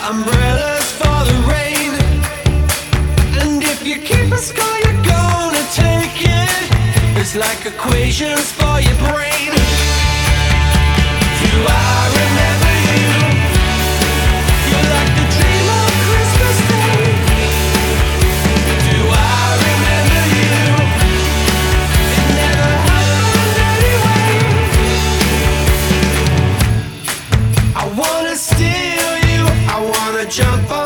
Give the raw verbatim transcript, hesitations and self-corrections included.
umbrellas for the rain. And if you keep a score, you're gonna take it. It's like equations for your brain. Do I remember you? You're like the dream of Christmas Day. Do I remember you? It never happened anyway. I wanna steal you, I wanna jump